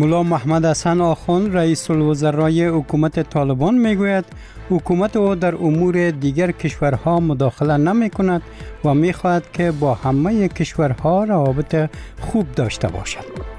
ملا محمد حسن آخوند رئیس الوزرای حکومت طالبان میگوید حکومت او در امور دیگر کشورها مداخله نمی کند و می خواهد که با همه کشورها روابط خوب داشته باشد.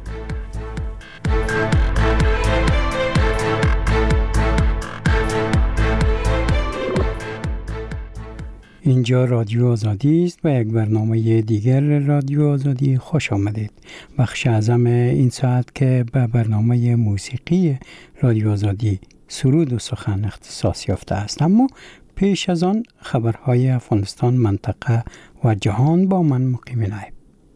اینجا رادیو آزادی است و یک برنامه دیگر رادیو آزادی خوش آمدید. بخش اعظم این ساعت که به برنامه موسیقی رادیو آزادی سرود و سخن اختصاص یافته است. اما پیش از آن خبرهای افغانستان، منطقه و جهان با من مقیم نایب.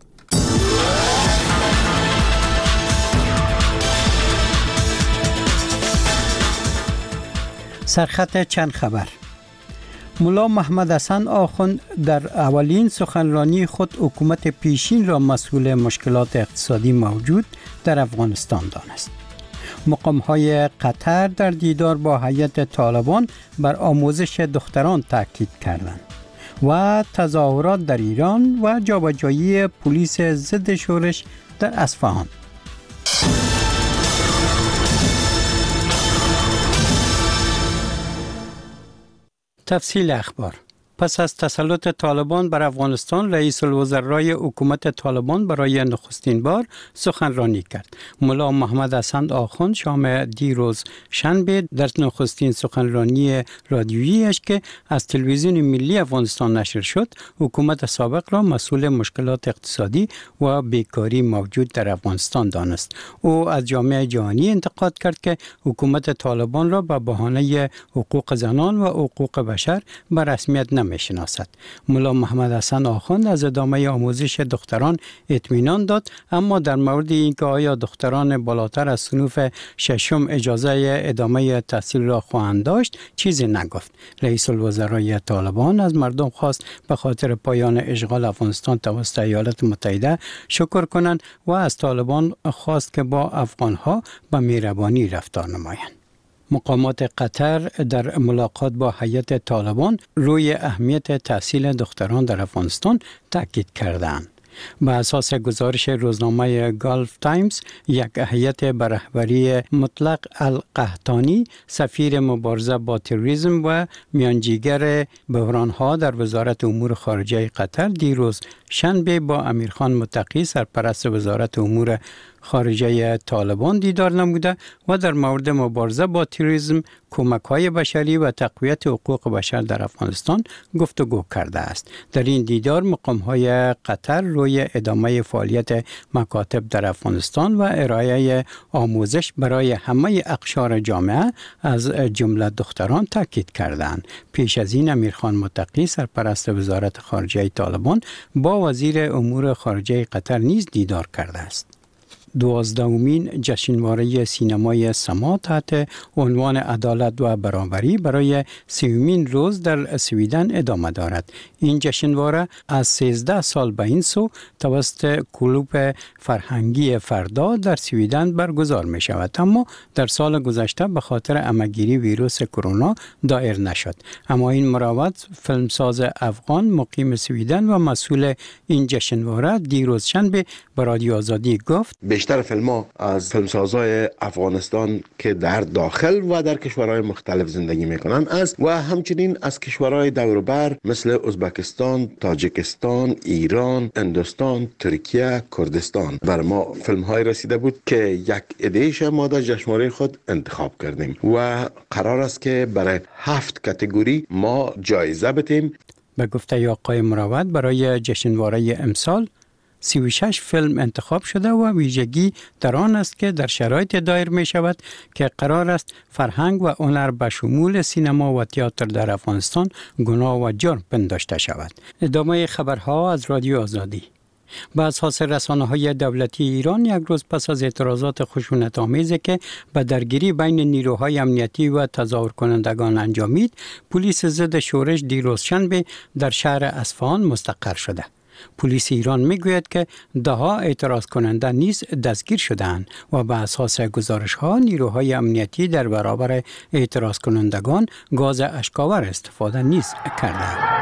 سرخط چند خبر. ملا محمد حسن آخوند در اولین سخنرانی خود حکومت پیشین را مسئول مشکلات اقتصادی موجود در افغانستان دانست. مقام‌های قطر در دیدار با هیئت طالبان بر آموزش دختران تاکید کردند و تظاهرات در ایران و جابجایی پلیس ضد شورش در اصفهان. تفصیل اخبار. پس از تسلط طالبان بر افغانستان، رئیس الوزرای حکومت طالبان برای نخستین بار سخنرانی کرد. ملا محمد حسن آخوند شام دیروز شنبه در نخستین سخنرانی رادیوییش که از تلویزیون ملی افغانستان نشر شد، حکومت سابق را مسئول مشکلات اقتصادی و بیکاری موجود در افغانستان دانست. او از جامعه جهانی انتقاد کرد که حکومت طالبان را به بهانه حقوق زنان و حقوق بشر به رسمیت نمی‌شناسد. ملا محمد حسن آخوند از ادامه آموزش دختران اطمینان داد، اما در مورد اینکه آیا دختران بالاتر از صنف ششم اجازه ادامه تحصیل را خواهند داشت چیزی نگفت. رئیس الوزرای طالبان از مردم خواست به خاطر پایان اشغال افغانستان توسط ایالات متحده شکر کنند و از طالبان خواست که با افغانها به مهربانی رفتار نمایند. مقامات قطر در ملاقات با هیئت طالبان روی اهمیت تحصیل دختران در افغانستان تاکید کردند. به اساس گزارش روزنامه گالف تایمز، یک هیئت به رهبری مطلق القحطانی، سفیر مبارزه با تروریسم و میانجیگر بحرانها در وزارت امور خارجه قطر دیروز شنبه با امیرخان متقی، سرپرست وزارت امور خارجه طالبان دیدار نموده و در مورد مبارزه با تروریسم، کمک‌های بشری و تقویت حقوق بشر در افغانستان گفتگو کرده است. در این دیدار مقام‌های قطر روی ادامه فعالیت مکاتب در افغانستان و ارائه آموزش برای همه اقشار جامعه از جمله دختران تاکید کردند. پیش از این امیرخان متقی، سرپرست وزارت خارجه طالبان، با وزیر امور خارجه قطر نیز دیدار کرده است. 12مین جشنواره سینمای سما تحت عنوان عدالت و برابری برای 30مین روز در سویدن ادامه دارد. این جشنواره از 13 سال به این سو توسط کلوب فرهنگی فردا در سویدن برگزار می شود، اما در سال گذشته به خاطر عمه‌گیری ویروس کرونا دایر نشد. اما این مروت فیلمساز افغان مقیم سویدن و مسئول این جشنواره دیروز شنبه به رادیو آزادی گفت بیشتر فیلم‌ها از فیلمسازهای افغانستان که در داخل و در کشورهای مختلف زندگی میکنن است و همچنین از کشورهای دور و بر مثل ازبکستان، تاجیکستان، ایران، هندوستان، ترکیه، کردستان. بر ما فیلم‌های رسیده بود که یک عده‌اش ما در جشنواره خود انتخاب کردیم و قرار است که برای 7 کاتگوری ما جایزه بدیم. به گفته آقای مروت، برای جشنواره امسال 36 فیلم انتخاب شده و ویژگی در آن است که در شرایط دایر می شود که قرار است فرهنگ و هنر به شمول سینما و تئاتر در افغانستان گناه و جرم پنداشته شود. ادامه خبرها از رادیو آزادی. به اساس رسانه‌های دولتی ایران، یک روز پس از اعتراضات خشونت‌آمیزی که به درگیری بین نیروهای امنیتی و تظاهر کنندگان انجامید، پلیس ضد شورش دیروز شنبه در شهر اصفهان مستقر شده. پلیس ایران میگوید که ده‌ها اعتراض کننده نیز دستگیر شدند و به اساس گزارش‌ها نیروهای امنیتی در برابر اعتراض کنندگان گاز اشک‌آور استفاده نیز کردند.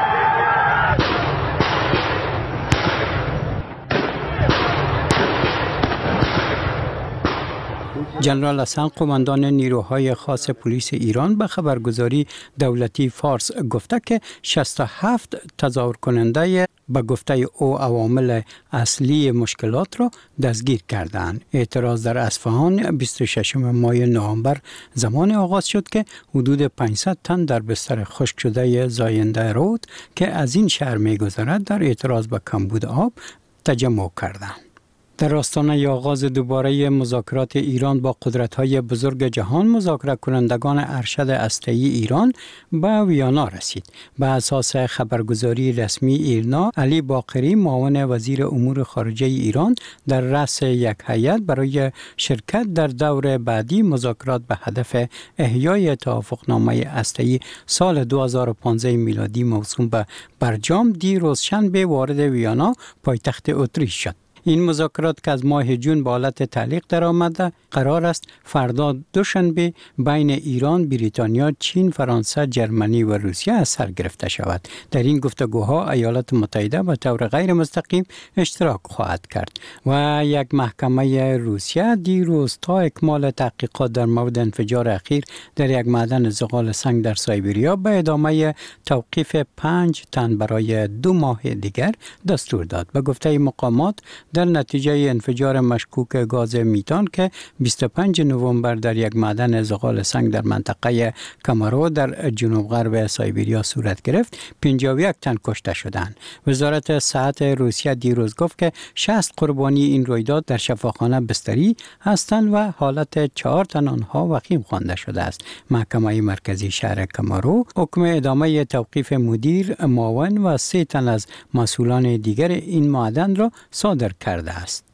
جنرال حسن قماندان نیروهای خاص پلیس ایران به خبرگزاری دولتی فارس گفته که 67 تظاهر کننده به گفته او عوامل اصلی مشکلات را دستگیر کردند. اعتراض در اصفهان 26 ماه نوامبر زمان آغاز شد که حدود 500 تن در بستر خشک شده زاینده رود که از این شهر می‌گذرد در اعتراض به کمبود آب تجمع کردند. در آستانه آغاز دوباره مذاکرات ایران با قدرت‌های بزرگ جهان، مذاکره کنندگان ارشد هسته‌ای ایران به ویانا رسید. به اساس خبرگزاری رسمی ایرنا، علی باقری معاون وزیر امور خارجه ایران در رأس یک هیئت برای شرکت در دور بعدی مذاکرات به هدف احیای توافقنامه هسته‌ای سال 2015 میلادی موسوم به برجام دیروز شنبه وارد ویانا پایتخت اتریش شد. این مذاکرات که از ماه جون به حالت تعلیق درآمده قرار است فردا دوشنبه بین ایران، بریتانیا، چین، فرانسه، جرمنی و روسیه از سر گرفته شود. در این گفتگوها ایالات متحده به طور غیر مستقیم اشتراک خواهد کرد و یک محکمه روسیه دیروز تا اکمال تحقیقات در مورد انفجار اخیر در یک معدن زغال سنگ در سایبریا به ادامه توقیف 5 تن برای 2 ماه دیگر دستور داد. به گفته مقامات در نتیجه انفجار مشکوک گاز میتان که 25 نوامبر در یک معدن زغال سنگ در منطقه کامارو در جنوب غرب سایبریا صورت گرفت، 51 تن کشته شدند. وزارت صحت روسیه دیروز گفت که 60 قربانی این رویداد در شفاخانه بستری هستند و حالت 4 تن آنها وخیم خوانده شده است. محکمه مرکزی شهر کامارو حکم ادامه توقیف مدیر، معاون و 3 تن از مسئولان دیگر این معدن را صادر کرده است.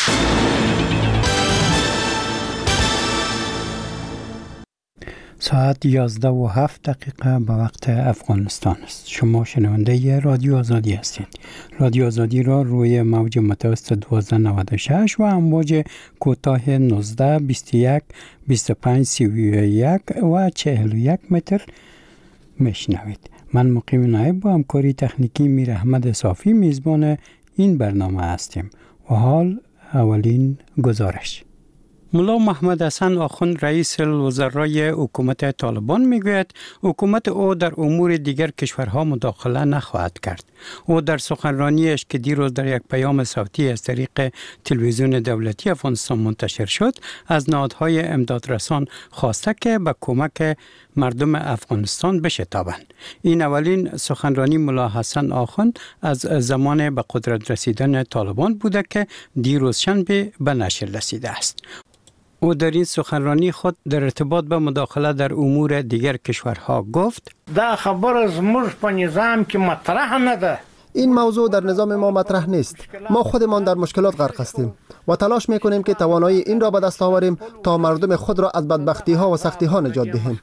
ساعت 11:07 به وقت افغانستان است. شما شنونده رادیو آزادی هستید. رادیو آزادی را روی موج متوسط 1296 و امواج کوتاه 19 21 25 31 و 41 متر میشنوید. من مقیم نایب با همکاری تکنیکی میر احمد صافی میزبان این برنامه هستیم. و حال اولین گزارش. ملا محمد حسن آخوند رئیس الوزرای حکومت طالبان میگوید حکومت او در امور دیگر کشورها مداخله نخواهد کرد. او در سخنرانیش که دیروز در یک پیام صوتی از طریق تلویزیون دولتی افغانستان منتشر شد از نهادهای امدادرسان خواسته که به کمک مردم افغانستان بشتابند. این اولین سخنرانی ملا حسن آخوند از زمان به قدرت رسیدن طالبان بوده که دیروز شنبه به نشر رسیده است. او در این سخنرانی خود در ارتباط به مداخله در امور دیگر کشورها گفت: دا خبر از موږ په نظام کې مطرح نه ده. این موضوع در نظام ما مطرح نیست. ما خودمان در مشکلات غرق هستیم و تلاش میکنیم که توانایی این را به دست آوریم تا مردم خود را از بدبختی ها و سختی ها نجات دهیم.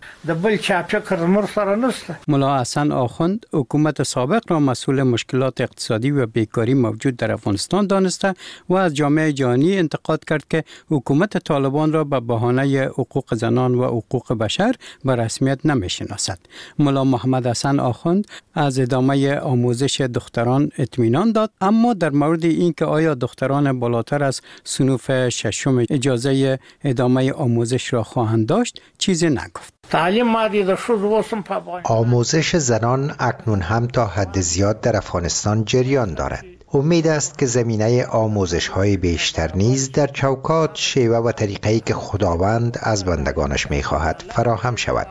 ملا حسن آخوند حکومت سابق را مسئول مشکلات اقتصادی و بیکاری موجود در افغانستان دانسته و از جامعه جهانی انتقاد کرد که حکومت طالبان را به بهانه حقوق زنان و حقوق بشر به رسمیت نمیشناسد. ملا محمد حسن آخوند از ادامه آموزش دختران اطمینان داد، اما در مورد اینکه آیا دختران بالاتر از صنوف ششم اجازه ادامه آموزش را خواهند داشت چیزی نگفت. آموزش زنان اکنون هم تا حد زیاد در افغانستان جریان دارد. امید است که زمینه آموزش‌های بیشتر نیز در چوکات، شیوه و طریقه‌ای که خداوند از بندگانش می‌خواهد فراهم شود.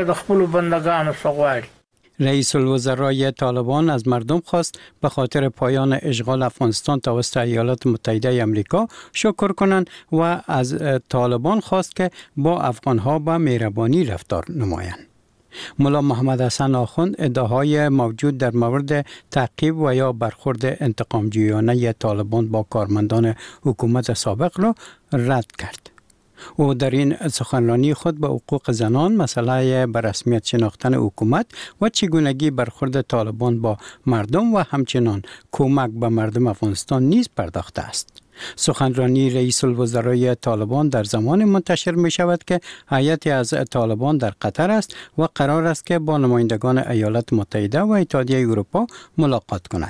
رئیس الوزرای طالبان از مردم خواست به خاطر پایان اشغال افغانستان توسط ایالات متحده آمریکا شکر کنند و از طالبان خواست که با افغانها با مهربانی رفتار نمایند. ملا محمد حسن آخوند ادعاهای موجود در مورد تعقیب و یا برخورد انتقامجویانه طالبان با کارمندان حکومت سابق را رد کرد. او در این سخنرانی خود به حقوق زنان، مسئله به رسمیت شناختن حکومت و چگونگی برخورد طالبان با مردم و همچنان کمک به مردم افغانستان نیز پرداخته است. سخنرانی رئیس الوزرای طالبان در زمان منتشر می شود که هیئتی از طالبان در قطر است و قرار است که با نمایندگان ایالات متحده و اتحادیه اروپا ملاقات کند.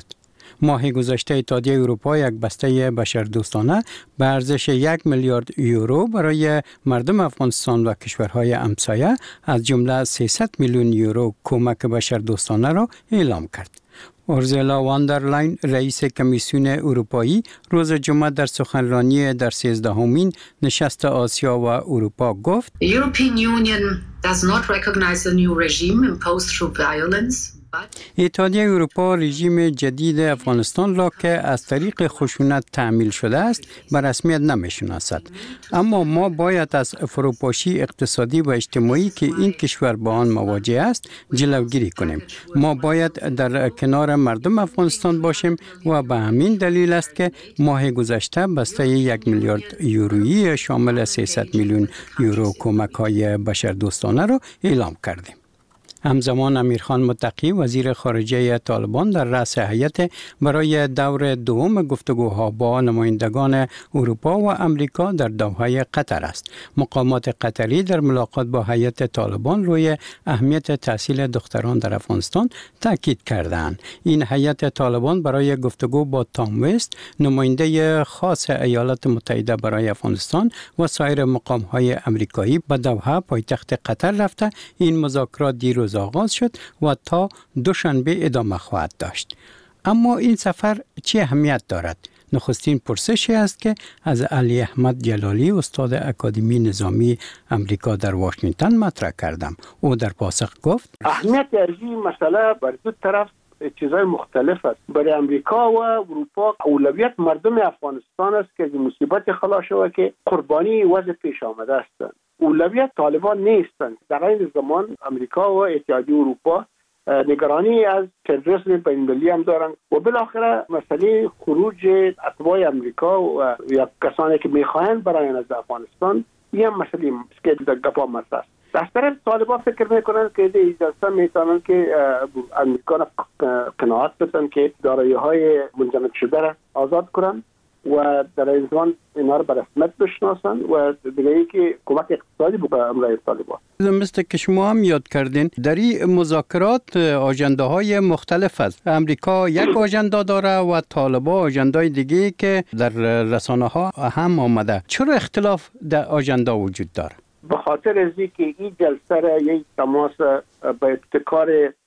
ماه گذشته اتحادیه اروپا یک بسته بشردوستانه به ارزش 1 میلیارد یورو برای مردم افغانستان و کشورهای همسایه از جمله 300 میلیون یورو کمک بشردوستانه را اعلام کرد. اورزولا واندرلاین رئیس کمیسیون اروپایی روز جمعه در سخنرانی در 13مین نشست آسیا و اروپا گفت The European Union does not recognize the new regime imposed through violence. اتحادیه اروپا رژیم جدید افغانستان را که از طریق خشونت تعمیل شده است به رسمیت نمی‌شناسد، اما ما باید از فروپاشی اقتصادی و اجتماعی که این کشور با آن مواجه است جلوگیری کنیم. ما باید در کنار مردم افغانستان باشیم و به همین دلیل است که ماه گذشته بسته 1 میلیارد یورویی شامل 300 میلیون یورو کمک‌های بشردوستانه را اعلام کردیم. همزمان امیرخان متقی وزیر خارجه طالبان در رأس هیئت برای دور دوم گفتگوها با نمایندگان اروپا و امریکا در دوحه قطر است. مقامات قطری در ملاقات با هیئت طالبان روی اهمیت تحصیل دختران در افغانستان تاکید کردند. این هیئت طالبان برای گفتگو با تام وست نماینده خاص ایالات متحده برای افغانستان و سایر مقام‌های امریکایی به دوحه پایتخت قطر رفته. این مذاکرات دیروز آغاز شد و تا دوشنبه ادامه خواهد داشت. اما این سفر چه اهمیت دارد؟ نخستین پرسشی است که از علی احمد جلالی استاد اکادمی نظامی امریکا در واشنگتن مطرح کردم. او در پاسخ گفت اهمیت این مسئله بر دو طرف چیزای مختلف است. برای امریکا و اروپا اولویت مردم افغانستان است که از مصیبت خلاص شود که قربانی وضع پیش آمده است. اولویت طالبان نیستند. در این زمان امریکا و اتحادیه اروپا نگرانی از تروریسم بین‌المللی هم دارند و بالاخره مسئله خروج اتباع امریکا و یا کسانی که می‌خواهند برایند از افغانستان این مسئله که در گپا مطرح است. در طرف طالبان فکر میکنند که این جلسه میتونن که امریکا را قناعت بدن که دارایی‌های منجمد شده را آزاد کنند و در این زمان اینا را به رسمیت بشناسن و دیگه که کمک اقتصادی به امرای طالبان. مثل که شما هم یاد کردین در این مذاکرات آژنده های مختلف است. امریکا یک آژنده داره و طالبان آژنده دیگه که در رسانه ها هم آمده. چرا اختلاف در آژنده وجود داره؟ به خاطر از اینکه این جلسه را یک تماس به ابتکار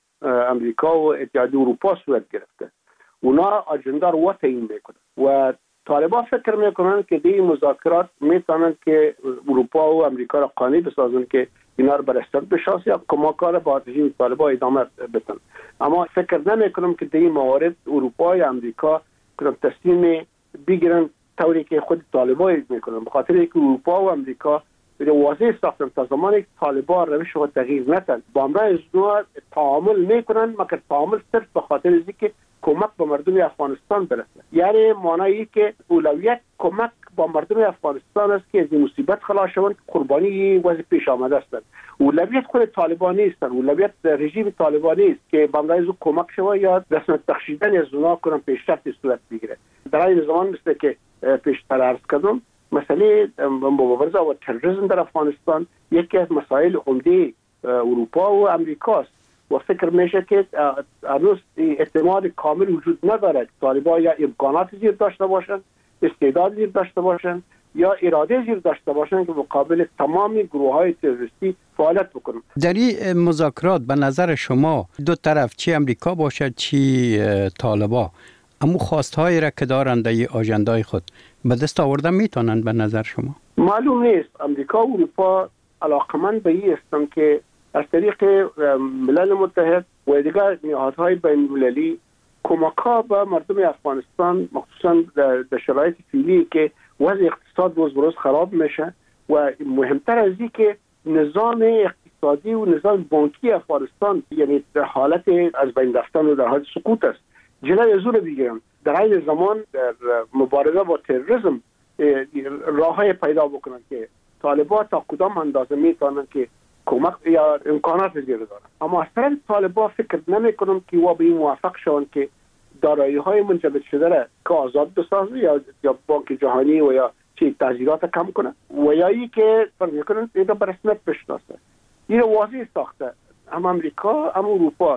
امریکا و اتحادیه اروپا صورت گرفته. اونا آژنده رو تعیین میکنن و طالبان فکر میکنن که این مذاکرات میتونن که اروپا و امریکا را قانع بسازن که اینا رو به رسمیت بشناسن یا کمک‌ها با رژیم طالبان ادامه بدن. اما فکر نمیکنم که در این موارد اروپا یا امریکا کنن تصمیم بگیرن طوری که خود طالبان میکنن، به خاطر اینکه اروپا و امریکا واضح ساختن تا زمانی که طالبان روش خود تغییر ندن با امرای از نوع تعامل میکنن، مگر تعامل صرف به خاطر اینکه کمک به مردم افغانستان برسه. یعنی معنی که اولویت کمک با مردم افغانستان است که از این مصیبت خلاص شوند، قربانی وضع پیش آمده هستند. اولویت خود طالبان نیستند، اولویت رژیم طالبانی است که با امرای از کمک شود یا رسمیت بخشیدن از اونا کنن پیشرفت صورت بگیره. در این زمان مثل که پیشتر عرض کردم مسئله مبارزه با تروریسم در افغانستان یکی از مسائل عمده اروپا و امریکا است و فکر میشه که هنوز اعتماد کامل وجود ندارد. طالبان یا امکانات زیر داشته باشند، استعداد زیر داشته باشند یا اراده زیر داشته باشند که مقابل تمام گروه‌های تروریستی فعالیت بکنند. در این مذاکرات به نظر شما دو طرف چی امریکا باشد چی طالبان اما خواست‌هایی را که دارند در آژنده‌های خود به دست آوردن میتونند به نظر شما؟ معلوم نیست. امریکا و اروپا علاقمند به این هستند که از طریق ملل متحد و دیگر نهادهای بین‌المللی کمک‌ها به مردم افغانستان مخصوصا در شرایط فعلی که وضع اقتصاد روز به روز خراب میشه و مهمتر از این که نظام اقتصادی و نظام بانکی افغانستان یعنی در حالت از بین رفتن و در حالت سقوط است جلوی از اون بگیرن. در این زمان در مبارزه با تروریسم راههای پیدا بکنن که طالبان تا کدام اندازه میتونن که کمک یا امکانات زیر دارن. اما اصلا طالبان فکر نمیکنم که وا به این موافق شون که دارایی‌های منجمد شده را که آزاد بسازه یا بانک جهانی و یا چی تحصیلات کم کنه و یا ای که فرض میکنن اینا به رسمیت بشناسه. این واضح ساخته هم امریکا هم اروپا